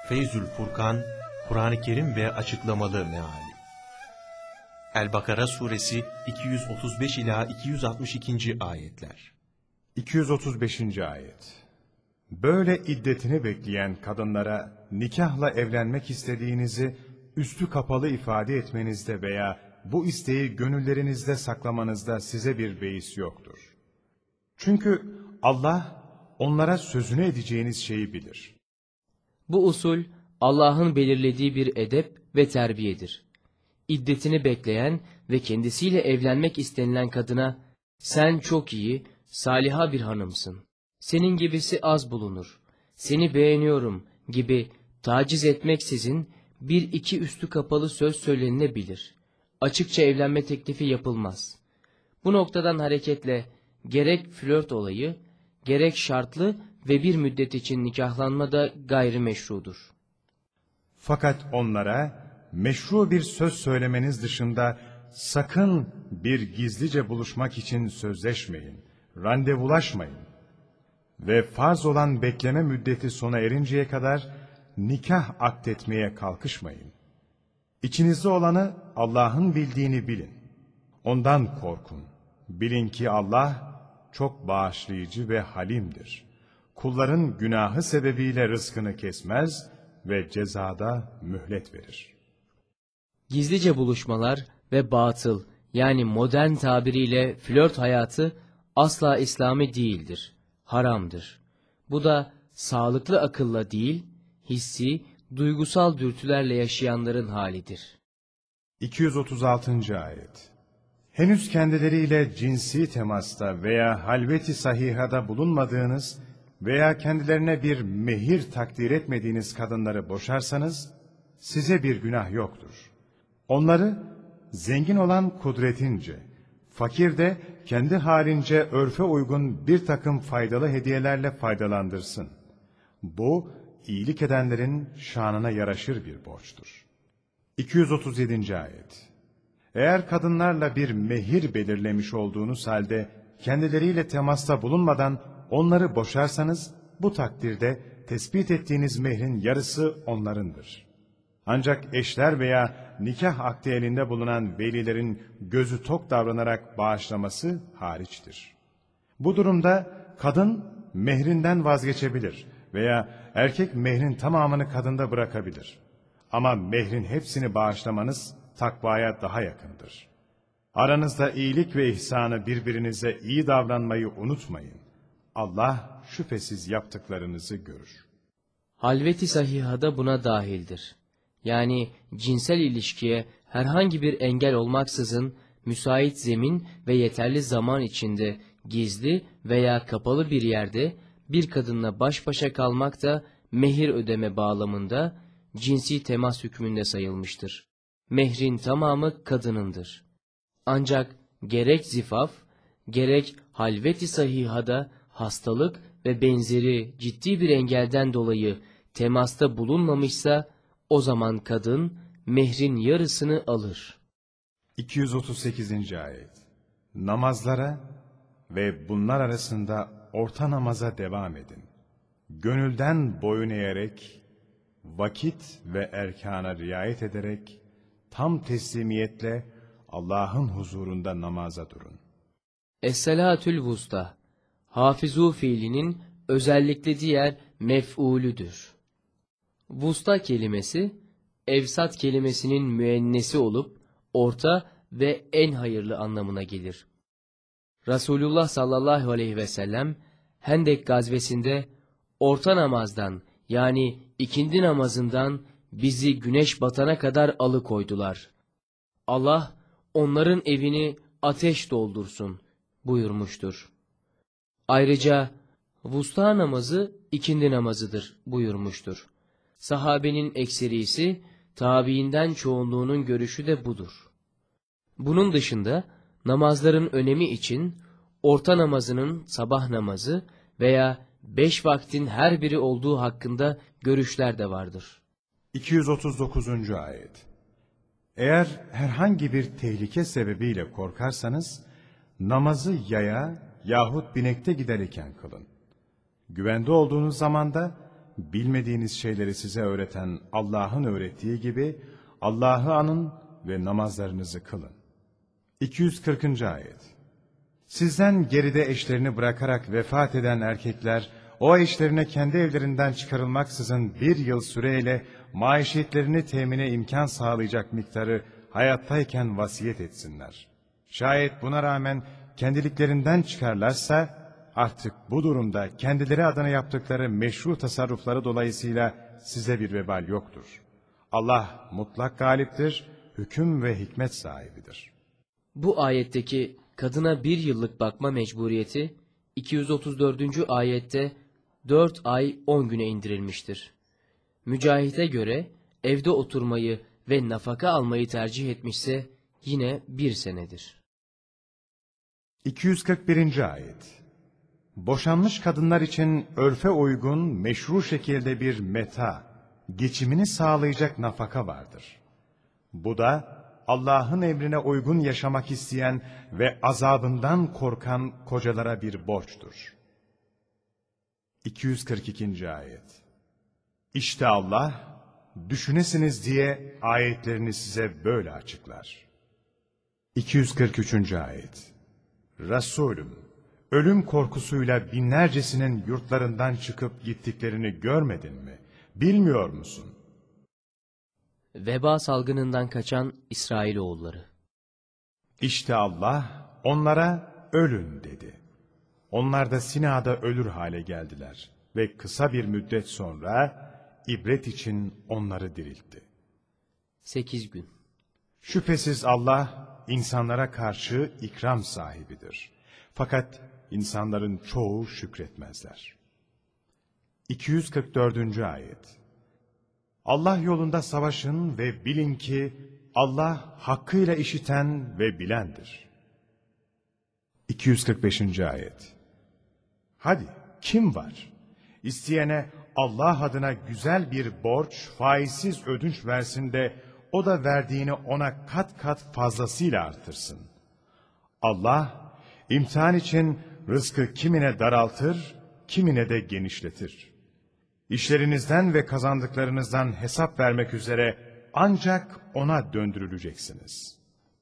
Feyzül Furkan, Kur'an-ı Kerim ve açıklamalı meali. El-Bakara suresi 235 ila 262. ayetler. 235. ayet. Böyle iddetini bekleyen kadınlara nikahla evlenmek istediğinizi üstü kapalı ifade etmenizde veya bu isteği gönüllerinizde saklamanızda size bir beis yoktur. Çünkü Allah onlara sözünü edeceğiniz şeyi bilir. Bu usul Allah'ın belirlediği bir edep ve terbiyedir. İddetini bekleyen ve kendisiyle evlenmek istenilen kadına sen çok iyi, saliha bir hanımsın, senin gibisi az bulunur, seni beğeniyorum gibi taciz etmeksizin bir iki üstü kapalı söz söylenilebilir. Açıkça evlenme teklifi yapılmaz. Bu noktadan hareketle gerek flört olayı, gerek şartlı ve bir müddet için nikahlanma da gayrimeşrudur. Fakat onlara meşru bir söz söylemeniz dışında sakın bir gizlice buluşmak için sözleşmeyin, randevulaşmayın ve farz olan bekleme müddeti sona erinceye kadar nikah akdetmeye kalkışmayın. İçinizde olanı Allah'ın bildiğini bilin. Ondan korkun. Bilin ki Allah çok bağışlayıcı ve halimdir. Kulların günahı sebebiyle rızkını kesmez ve cezada mühlet verir. Gizlice buluşmalar ve batıl, yani modern tabiriyle flört hayatı asla İslami değildir, haramdır. Bu da sağlıklı akılla değil, hissi, duygusal dürtülerle yaşayanların halidir. 236. ayet. Henüz kendileriyle cinsi temasta veya halveti sahihada bulunmadığınız veya kendilerine bir mehir takdir etmediğiniz kadınları boşarsanız, size bir günah yoktur. Onları zengin olan kudretince, fakir de kendi halince örfe uygun bir takım faydalı hediyelerle faydalandırsın. Bu, iyilik edenlerin şanına yaraşır bir borçtur. 237. ayet. Eğer kadınlarla bir mehir belirlemiş olduğunuz halde kendileriyle temasta bulunmadan onları boşarsanız, bu takdirde tespit ettiğiniz mehrin yarısı onlarındır. Ancak eşler veya nikah akdi elinde bulunan velilerin gözü tok davranarak bağışlaması hariçtir. Bu durumda kadın mehrinden vazgeçebilir veya erkek mehrin tamamını kadında bırakabilir. Ama mehrin hepsini bağışlamanız takvaya daha yakındır. Aranızda iyilik ve ihsanı, birbirinize iyi davranmayı unutmayın. Allah şüphesiz yaptıklarınızı görür. Halveti sahihada buna dahildir. Yani cinsel ilişkiye herhangi bir engel olmaksızın müsait zemin ve yeterli zaman içinde gizli veya kapalı bir yerde bir kadınla baş başa kalmak da mehir ödeme bağlamında cinsi temas hükmünde sayılmıştır. Mehrin tamamı kadınındır. Ancak gerek zifaf, gerek halveti sahihada hastalık ve benzeri ciddi bir engelden dolayı temasta bulunmamışsa, o zaman kadın mehrin yarısını alır. 238. ayet. Namazlara ve bunlar arasında orta namaza devam edin. Gönülden boyun eğerek, vakit ve erkana riayet ederek, tam teslimiyetle Allah'ın huzurunda namaza durun. Es-salatül vusta, hafizu fiilinin özellikle diğer mef'ulüdür. Vusta kelimesi, evsat kelimesinin müennesi olup, orta ve en hayırlı anlamına gelir. Resulullah sallallahu aleyhi ve sellem, Hendek gazvesinde, orta namazdan yani ikindi namazından bizi güneş batana kadar alıkoydular. Allah, onların evini ateş doldursun buyurmuştur. Ayrıca, vusta namazı ikindi namazıdır buyurmuştur. Sahabenin ekserisi, tabiinden çoğunluğunun görüşü de budur. Bunun dışında namazların önemi için orta namazının sabah namazı veya 5 vaktin her biri olduğu hakkında görüşler de vardır. 239. ayet. Eğer herhangi bir tehlike sebebiyle korkarsanız, namazı yaya yahut binekte giderken kılın. Güvende olduğunuz zamanda bilmediğiniz şeyleri size öğreten Allah'ın öğrettiği gibi Allah'ı anın ve namazlarınızı kılın. 240. Ayet. Sizden geride eşlerini bırakarak vefat eden erkekler, o eşlerine kendi evlerinden çıkarılmaksızın 1 yıl süreyle maişetlerini temine imkan sağlayacak miktarı hayattayken vasiyet etsinler. Şayet buna rağmen kendiliklerinden çıkarlarsa, artık bu durumda kendileri adına yaptıkları meşru tasarrufları dolayısıyla size bir vebal yoktur. Allah mutlak galiptir, hüküm ve hikmet sahibidir. Bu ayetteki kadına 1 yıllık bakma mecburiyeti 234. ayette 4 ay 10 güne indirilmiştir. Mücahit'e göre evde oturmayı ve nafaka almayı tercih etmişse yine 1 senedir. 241. Ayet. Boşanmış kadınlar için örfe uygun, meşru şekilde bir meta, geçimini sağlayacak nafaka vardır. Bu da Allah'ın emrine uygun yaşamak isteyen ve azabından korkan kocalara bir borçtur. 242. Ayet. İşte Allah, düşünesiniz diye ayetlerini size böyle açıklar. 243. Ayet. Resulüm, ölüm korkusuyla binlercesinin yurtlarından çıkıp gittiklerini görmedin mi? Bilmiyor musun? Veba salgınından kaçan İsrailoğulları. İşte Allah onlara ölün dedi. Onlar da Sina'da ölür hale geldiler ve kısa bir müddet sonra ibret için onları diriltti. 8 gün. Şüphesiz Allah insanlara karşı ikram sahibidir. Fakat insanların çoğu şükretmezler. 244. Ayet. Allah yolunda savaşın ve bilin ki Allah hakkıyla işiten ve bilendir. 245. Ayet. Hadi kim var? İsteyene Allah adına güzel bir borç, faizsiz ödünç versin de o da verdiğini ona kat kat fazlasıyla artırsın. Allah imtihan için rızkı kimine daraltır, kimine de genişletir. İşlerinizden ve kazandıklarınızdan hesap vermek üzere ancak ona döndürüleceksiniz.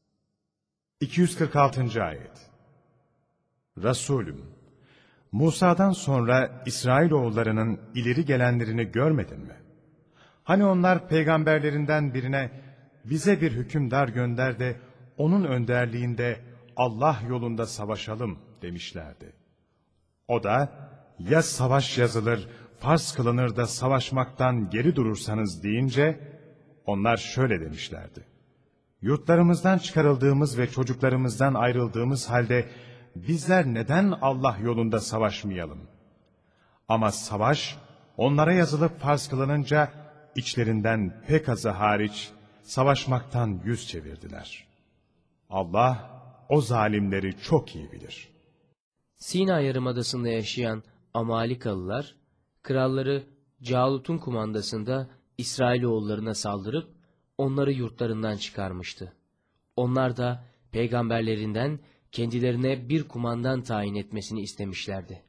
246. Ayet. Resulüm, Musa'dan sonra İsrailoğullarının ileri gelenlerini görmedin mi? Hani onlar peygamberlerinden birine bize bir hükümdar gönder de onun önderliğinde Allah yolunda savaşalım demişlerdi. O da ya savaş yazılır, farz kılınır da savaşmaktan geri durursanız deyince onlar şöyle demişlerdi. Yurtlarımızdan çıkarıldığımız ve çocuklarımızdan ayrıldığımız halde bizler neden Allah yolunda savaşmayalım? Ama savaş onlara yazılıp farz kılınınca içlerinden pek azı hariç savaşmaktan yüz çevirdiler. Allah o zalimleri çok iyi bilir. Sina Yarımadası'nda yaşayan Amalikalılar, kralları Calut'un kumandasında İsrailoğullarına saldırıp onları yurtlarından çıkarmıştı. Onlar da peygamberlerinden kendilerine bir kumandan tayin etmesini istemişlerdi.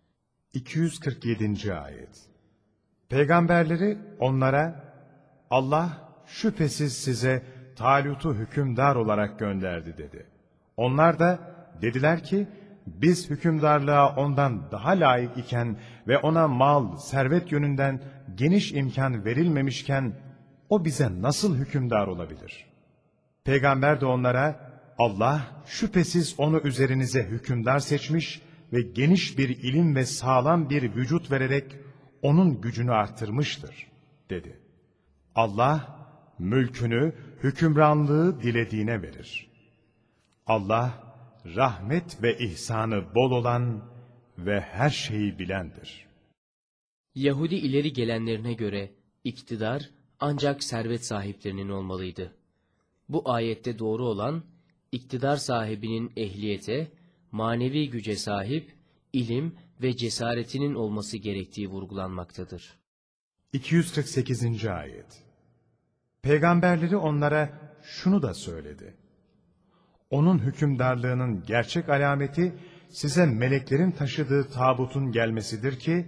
247. Ayet. Peygamberleri onlara Allah şüphesiz size Talut'u hükümdar olarak gönderdi dedi. Onlar da dediler ki biz hükümdarlığa ondan daha layık iken ve ona mal, servet yönünden geniş imkan verilmemişken o bize nasıl hükümdar olabilir? Peygamber de onlara Allah şüphesiz onu üzerinize hükümdar seçmiş ve geniş bir ilim ve sağlam bir vücut vererek onun gücünü artırmıştır dedi. Allah mülkünü, hükümranlığı dilediğine verir. Allah rahmet ve ihsanı bol olan ve her şeyi bilendir. Yahudi ileri gelenlerine göre iktidar ancak servet sahiplerinin olmalıydı. Bu ayette doğru olan iktidar sahibinin ehliyete, manevi güce sahip, ilim ve cesaretinin olması gerektiği vurgulanmaktadır. 248. Ayet. Peygamberleri onlara şunu da söyledi. Onun hükümdarlığının gerçek alameti size meleklerin taşıdığı tabutun gelmesidir ki,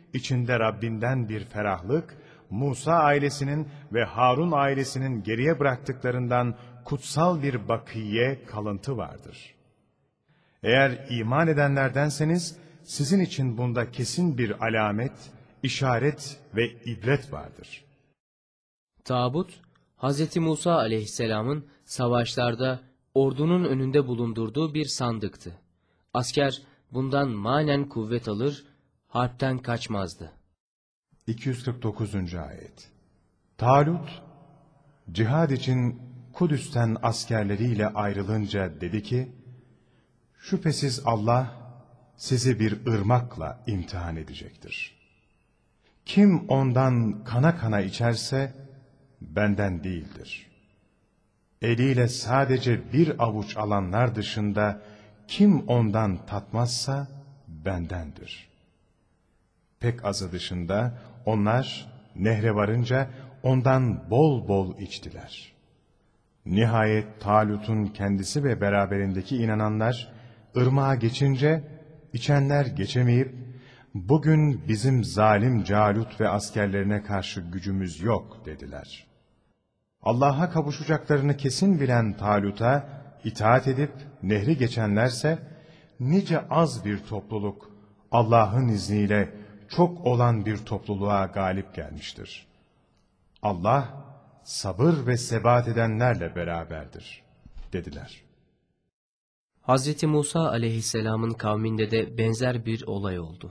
içinde Rabbinden bir ferahlık, Musa ailesinin ve Harun ailesinin geriye bıraktıklarından kutsal bir bakiye, kalıntı vardır. Eğer iman edenlerdenseniz, sizin için bunda kesin bir alamet, işaret ve ibret vardır. Tabut, Hz. Musa aleyhisselamın savaşlarda ordunun önünde bulundurduğu bir sandıktı. Asker bundan manen kuvvet alır, harpten kaçmazdı. 249. Ayet. Talut, cihad için Kudüs'ten askerleriyle ayrılınca dedi ki, şüphesiz Allah sizi bir ırmakla imtihan edecektir. Kim ondan kana kana içerse benden değildir. Eliyle sadece bir avuç alanlar dışında kim ondan tatmazsa bendendir. Pek azı dışında onlar nehre varınca ondan bol bol içtiler. Nihayet Talut'un kendisi ve beraberindeki inananlar ırmağa geçince içenler geçemeyip bugün bizim zalim Calut ve askerlerine karşı gücümüz yok dediler. Allah'a kavuşacaklarını kesin bilen Talut'a itaat edip nehri geçenlerse nice az bir topluluk Allah'ın izniyle çok olan bir topluluğa galip gelmiştir. Allah sabır ve sebat edenlerle beraberdir dediler. Hz. Musa aleyhisselamın kavminde de benzer bir olay oldu.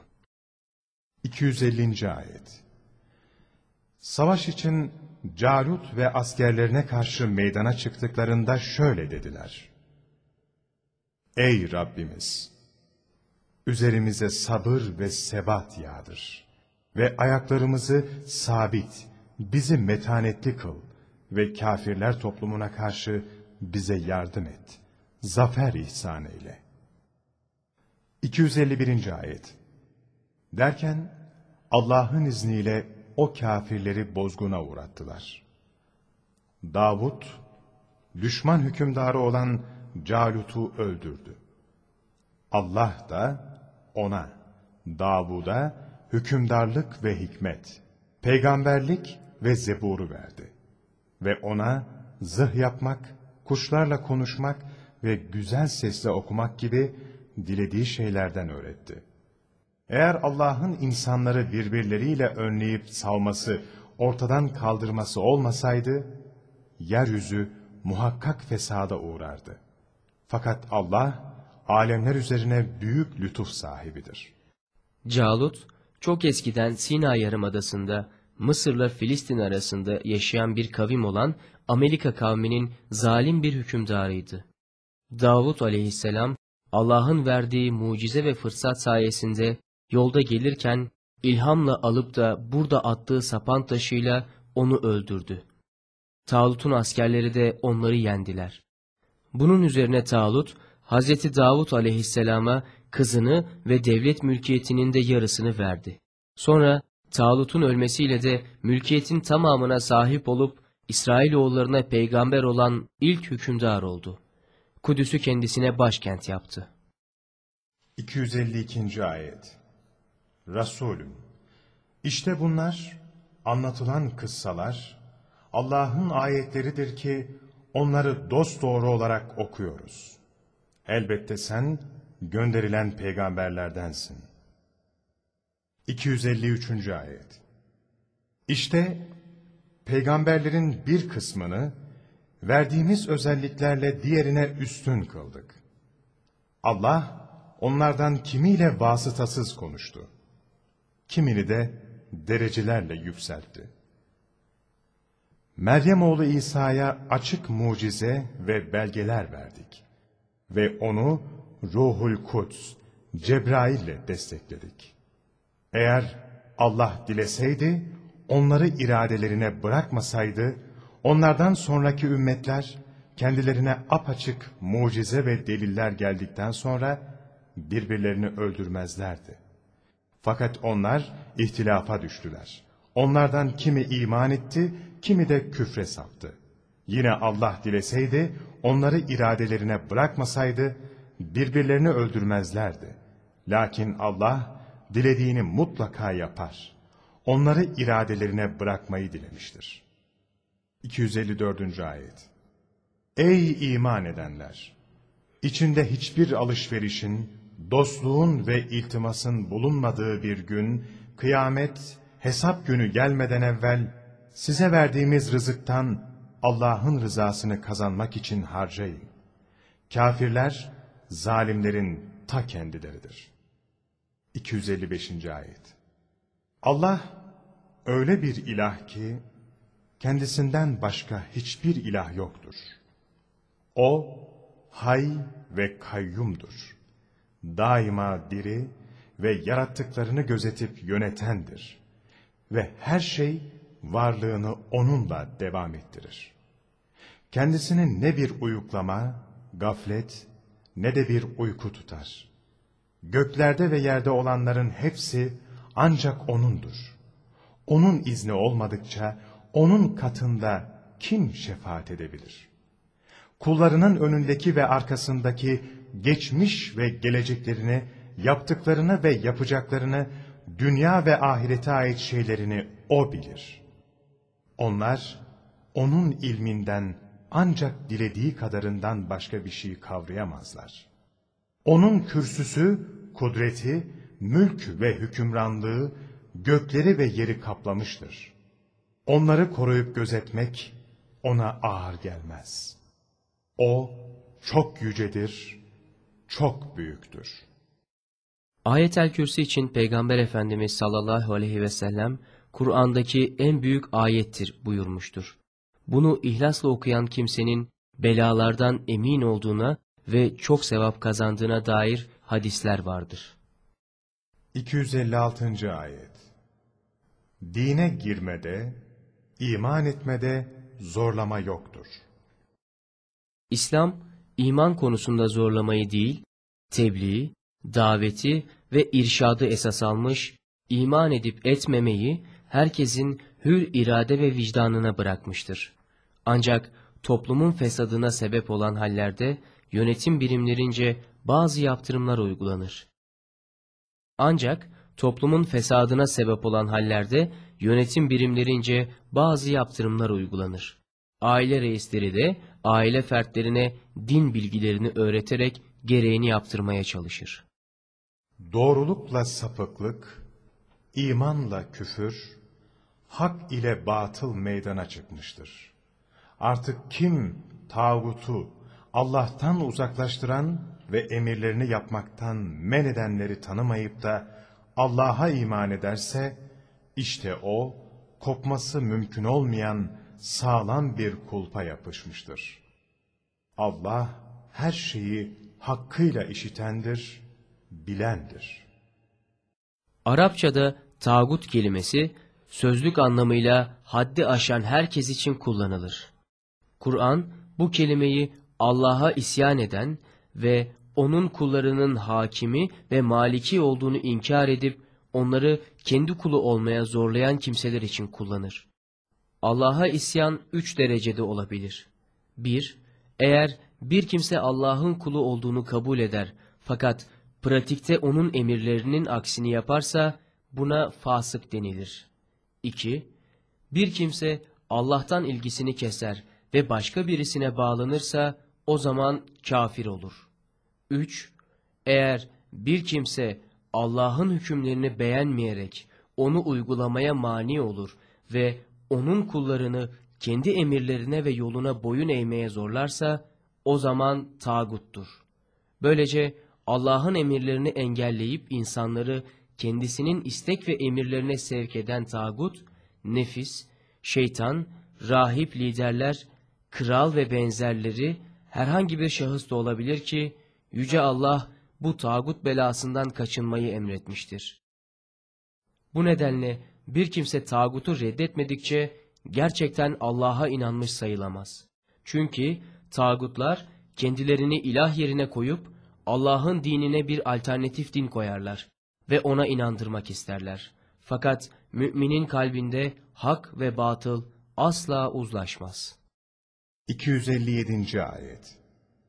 250. Ayet. Savaş için Calut ve askerlerine karşı meydana çıktıklarında şöyle dediler: Ey Rabbimiz! Üzerimize sabır ve sebat yağdır ve ayaklarımızı sabit, bizi metanetli kıl ve kâfirler toplumuna karşı bize yardım et. Zafer ihsan eyle. 251. Ayet. Derken Allah'ın izniyle o kâfirleri bozguna uğrattılar. Davud, düşman hükümdarı olan Calut'u öldürdü. Allah da ona, Davud'a hükümdarlık ve hikmet, peygamberlik ve zeburu verdi. Ve ona zırh yapmak, kuşlarla konuşmak ve güzel sesle okumak gibi dilediği şeylerden öğretti. Eğer Allah'ın insanları birbirleriyle önleyip savması, ortadan kaldırması olmasaydı, yeryüzü muhakkak fesada uğrardı. Fakat Allah, alemler üzerine büyük lütuf sahibidir. Calut, çok eskiden Sina Yarımadası'nda Mısır'la Filistin arasında yaşayan bir kavim olan Amelika kavminin zalim bir hükümdarıydı. Davud aleyhisselam, Allah'ın verdiği mucize ve fırsat sayesinde yolda gelirken ilhamla alıp da burada attığı sapan taşıyla onu öldürdü. Talut'un askerleri de onları yendiler. Bunun üzerine Talut, Hz. Davud aleyhisselama kızını ve devlet mülkiyetinin de yarısını verdi. Sonra Talut'un ölmesiyle de mülkiyetin tamamına sahip olup İsrailoğullarına peygamber olan ilk hükümdar oldu. Kudüs'ü kendisine başkent yaptı. 252. Ayet. Resulüm, işte bunlar anlatılan kıssalar Allah'ın ayetleridir ki onları dosdoğru olarak okuyoruz. Elbette sen gönderilen peygamberlerdensin. 253. Ayet. İşte peygamberlerin bir kısmını verdiğimiz özelliklerle diğerine üstün kıldık. Allah onlardan kimiyle vasıtasız konuştu. Kimini de derecelerle yükseltti. Meryem oğlu İsa'ya açık mucize ve belgeler verdik. Ve onu Ruhul Kuds, Cebrail'le destekledik. Eğer Allah dileseydi, onları iradelerine bırakmasaydı, onlardan sonraki ümmetler, kendilerine apaçık mucize ve deliller geldikten sonra, birbirlerini öldürmezlerdi. Fakat onlar ihtilafa düştüler. Onlardan kimi iman etti, kimi de küfre saptı. Yine Allah dileseydi, onları iradelerine bırakmasaydı, birbirlerini öldürmezlerdi. Lakin Allah, dilediğini mutlaka yapar. Onları iradelerine bırakmayı dilemiştir. 254. ayet. Ey iman edenler! İçinde hiçbir alışverişin, dostluğun ve iltimasın bulunmadığı bir gün, kıyamet, hesap günü gelmeden evvel, size verdiğimiz rızıktan Allah'ın rızasını kazanmak için harcayın. Kafirler, zalimlerin ta kendileridir. 255. ayet. Allah, öyle bir ilah ki, kendisinden başka hiçbir ilah yoktur. O, hay ve kayyumdur. Daima diri ve yarattıklarını gözetip yönetendir. Ve her şey varlığını onunla devam ettirir. Kendisini ne bir uyuklama, gaflet, ne de bir uyku tutar. Göklerde ve yerde olanların hepsi ancak O'nundur. O'nun izni olmadıkça O'nun katında kim şefaat edebilir? Kullarının önündeki ve arkasındaki geçmiş ve geleceklerini, yaptıklarını ve yapacaklarını, dünya ve ahirete ait şeylerini O bilir. Onlar, O'nun ilminden ancak dilediği kadarından başka bir şey kavrayamazlar. O'nun kürsüsü, kudreti, mülk ve hükümranlığı, gökleri ve yeri kaplamıştır. Onları koruyup gözetmek O'na ağır gelmez. O çok yücedir, çok büyüktür. Ayet-el Kürsi için Peygamber Efendimiz sallallahu aleyhi ve sellem, Kur'an'daki en büyük ayettir buyurmuştur. Bunu ihlasla okuyan kimsenin belalardan emin olduğuna ve çok sevap kazandığına dair hadisler vardır. 256. ayet. Dine girmede, iman etmede zorlama yoktur. İslam, iman konusunda zorlamayı değil, tebliği, daveti ve irşadı esas almış, iman edip etmemeyi herkesin hür irade ve vicdanına bırakmıştır. Ancak toplumun fesadına sebep olan hallerde yönetim birimlerince bazı yaptırımlar uygulanır. Aile reisleri de aile fertlerine din bilgilerini öğreterek gereğini yaptırmaya çalışır. Doğrulukla sapıklık, imanla küfür, hak ile batıl meydana çıkmıştır. Artık kim tağutu Allah'tan uzaklaştıran ve emirlerini yapmaktan men edenleri tanımayıp da Allah'a iman ederse, işte o, kopması mümkün olmayan sağlam bir kulpa yapışmıştır. Allah her şeyi hakkıyla işitendir, bilendir. Arapçada tağut kelimesi sözlük anlamıyla haddi aşan herkes için kullanılır. Kur'an bu kelimeyi Allah'a isyan eden ve onun kullarının hakimi ve maliki olduğunu inkar edip onları kendi kulu olmaya zorlayan kimseler için kullanır. Allah'a isyan 3 derecede olabilir. 1. Eğer bir kimse Allah'ın kulu olduğunu kabul eder fakat pratikte onun emirlerinin aksini yaparsa buna fasık denilir. 2. Bir kimse Allah'tan ilgisini keser ve başka birisine bağlanırsa o zaman kafir olur. 3. Eğer bir kimse Allah'ın hükümlerini beğenmeyerek onu uygulamaya mani olur ve onun kullarını kendi emirlerine ve yoluna boyun eğmeye zorlarsa o zaman tağuttur. Böylece Allah'ın emirlerini engelleyip insanları kendisinin istek ve emirlerine sevk eden tağut, nefis, şeytan, rahip liderler, kral ve benzerleri herhangi bir şahıs da olabilir ki Yüce Allah bu tağut belasından kaçınmayı emretmiştir. Bu nedenle bir kimse tağutu reddetmedikçe gerçekten Allah'a inanmış sayılamaz. Çünkü tağutlar kendilerini ilah yerine koyup Allah'ın dinine bir alternatif din koyarlar ve ona inandırmak isterler. Fakat müminin kalbinde hak ve batıl asla uzlaşmaz. 257. ayet.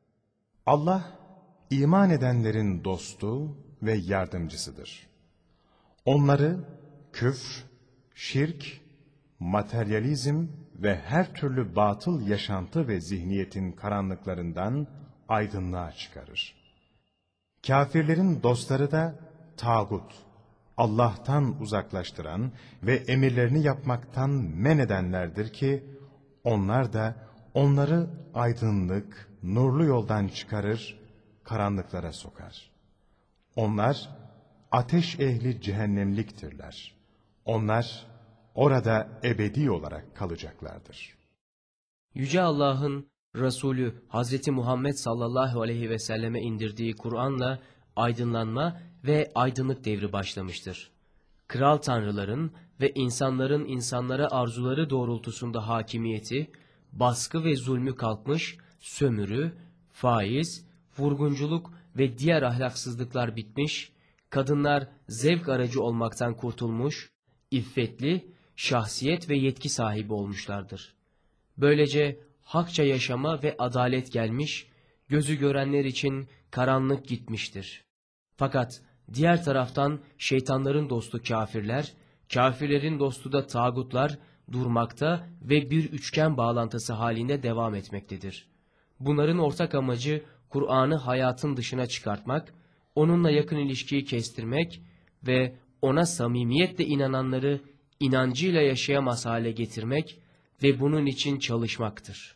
Allah, iman edenlerin dostu ve yardımcısıdır. Onları küfr, şirk, materyalizm ve her türlü batıl yaşantı ve zihniyetin karanlıklarından aydınlığa çıkarır. Kâfirlerin dostları da tağut, Allah'tan uzaklaştıran ve emirlerini yapmaktan men edenlerdir ki, onlar da onları aydınlık, nurlu yoldan çıkarır, karanlıklara sokar. Onlar ateş ehli cehennemliktirler. Onlar orada ebedi olarak kalacaklardır. Yüce Allah'ın Resulü Hazreti Muhammed sallallahu aleyhi ve selleme indirdiği Kur'an'la aydınlanma ve aydınlık devri başlamıştır. Kral tanrıların ve insanların insanlara arzuları doğrultusunda hakimiyeti, baskı ve zulmü kalkmış, sömürü, faiz, vurgunculuk ve diğer ahlaksızlıklar bitmiş, kadınlar zevk aracı olmaktan kurtulmuş, iffetli, şahsiyet ve yetki sahibi olmuşlardır. Böylece hakça yaşama ve adalet gelmiş, gözü görenler için karanlık gitmiştir. Fakat diğer taraftan şeytanların dostu kâfirler, kâfirlerin dostu da tağutlar durmakta ve bir üçgen bağlantısı halinde devam etmektedir. Bunların ortak amacı Kur'an'ı hayatın dışına çıkartmak, onunla yakın ilişkiyi kestirmek ve ona samimiyetle inananları inancıyla yaşayamaz hale getirmek ve bunun için çalışmaktır.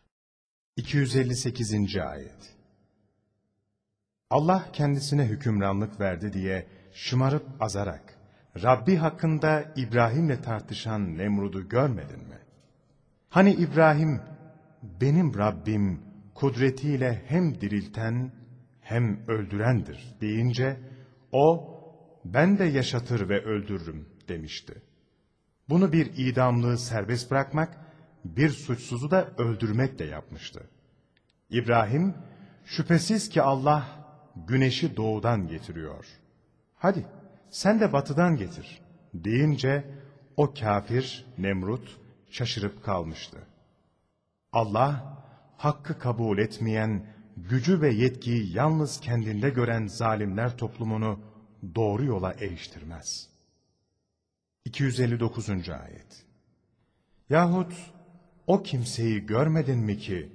258. Ayet. Allah kendisine hükümranlık verdi diye şımarıp azarak, Rabbi hakkında İbrahim'le tartışan Nemrud'u görmedin mi? Hani İbrahim, benim Rabbim kudretiyle hem dirilten hem öldürendir deyince, o, ben de yaşatır ve öldürürüm demişti. Bunu bir idamlığı serbest bırakmak, bir suçsuzu da öldürmekle yapmıştı. İbrahim, şüphesiz ki Allah güneşi doğudan getiriyor. Hadi sen de batıdan getir deyince o kafir Nemrut şaşırıp kalmıştı. Allah hakkı kabul etmeyen, gücü ve yetkiyi yalnız kendinde gören zalimler toplumunu doğru yola eriştirmez. 259. Ayet. Yahut o kimseyi görmedin mi ki?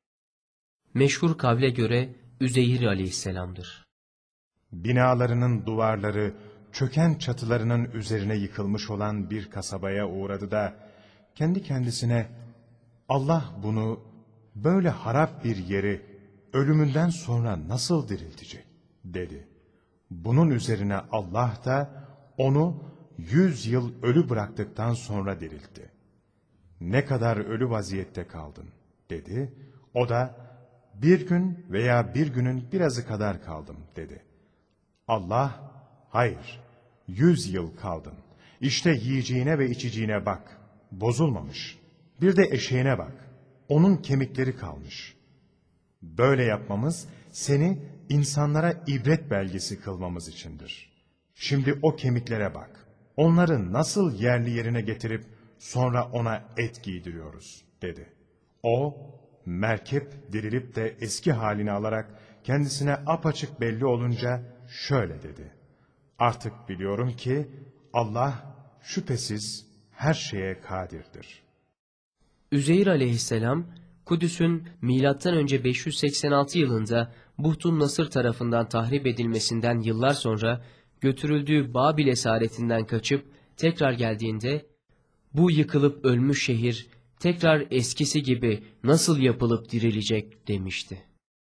Meşhur kavle göre Üzeyir aleyhisselamdır. Binalarının duvarları, çöken çatılarının üzerine yıkılmış olan bir kasabaya uğradı da, kendi kendisine, Allah bunu, böyle harap bir yeri, ölümünden sonra nasıl diriltecek, dedi. Bunun üzerine Allah da, onu 100 yıl ölü bıraktıktan sonra diriltti. Ne kadar ölü vaziyette kaldın, dedi. O da, bir gün veya bir günün birazı kadar kaldım, dedi. Allah, hayır, 100 yıl kaldın. İşte yiyeceğine ve içeceğine bak, bozulmamış. Bir de eşeğine bak, onun kemikleri kalmış. Böyle yapmamız, seni insanlara ibret belgesi kılmamız içindir. Şimdi o kemiklere bak, onları nasıl yerli yerine getirip, sonra ona et giydiriyoruz, dedi. O, merkep dirilip de eski halini alarak kendisine apaçık belli olunca şöyle dedi. Artık biliyorum ki Allah şüphesiz her şeye kadirdir. Üzeyir aleyhisselam, Kudüs'ün M.Ö. 586 yılında Buhtun Nasır tarafından tahrip edilmesinden yıllar sonra götürüldüğü Babil esaretinden kaçıp tekrar geldiğinde, bu yıkılıp ölmüş şehir tekrar eskisi gibi nasıl yapılıp dirilecek demişti.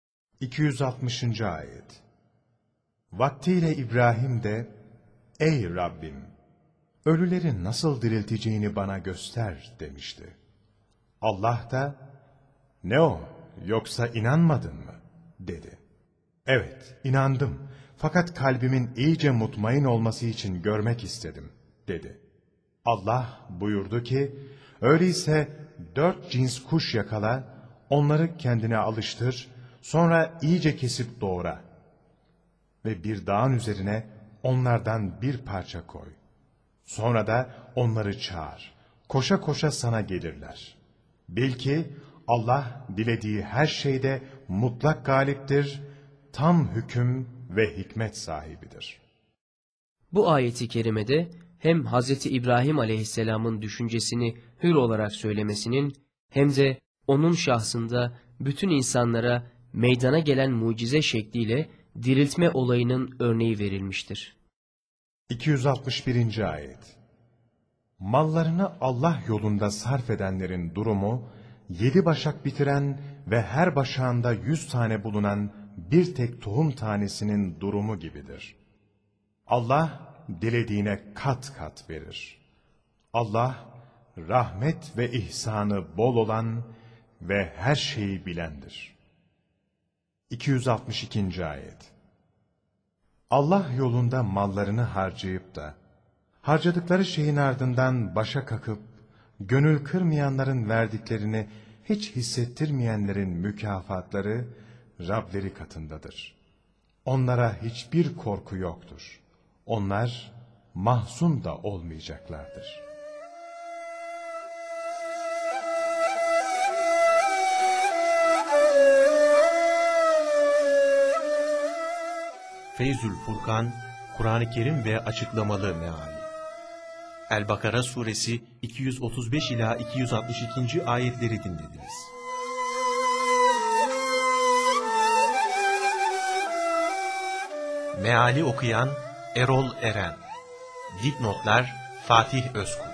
260. Ayet. Vaktiyle İbrahim de, ey Rabbim, ölüleri nasıl dirilteceğini bana göster demişti. Allah da, ne o, yoksa inanmadın mı, dedi. Evet, inandım, fakat kalbimin iyice mutmain olması için görmek istedim, dedi. Allah buyurdu ki, öyleyse 4 cins kuş yakala, onları kendine alıştır, sonra iyice kesip doğra. Ve bir dağın üzerine onlardan bir parça koy. Sonra da onları çağır. Koşa koşa sana gelirler. Bil ki Allah dilediği her şeyde mutlak galiptir, tam hüküm ve hikmet sahibidir. Bu ayeti kerimede hem Hz. İbrahim aleyhisselamın düşüncesini hür olarak söylemesinin hem de onun şahsında bütün insanlara meydana gelen mucize şekliyle diriltme olayının örneği verilmiştir. 261. Ayet. Mallarını Allah yolunda sarf edenlerin durumu, 7 başak bitiren ve her başağında 100 tane bulunan bir tek tohum tanesinin durumu gibidir. Allah dilediğine kat kat verir. Allah rahmet ve ihsanı bol olan ve her şeyi bilendir. 262. Ayet. Allah yolunda mallarını harcayıp da harcadıkları şeyin ardından başa kakıp gönül kırmayanların verdiklerini hiç hissettirmeyenlerin mükafatları Rableri katındadır. Onlara hiçbir korku yoktur. Onlar mahzun da olmayacaklardır. Feyzül Furkan, Kur'an-ı Kerim ve açıklamalı meali. El-Bakara suresi 235 ila 262. ayetleri dinlediniz. Meali okuyan Erol Eren. Dipnotlar Fatih Özkul.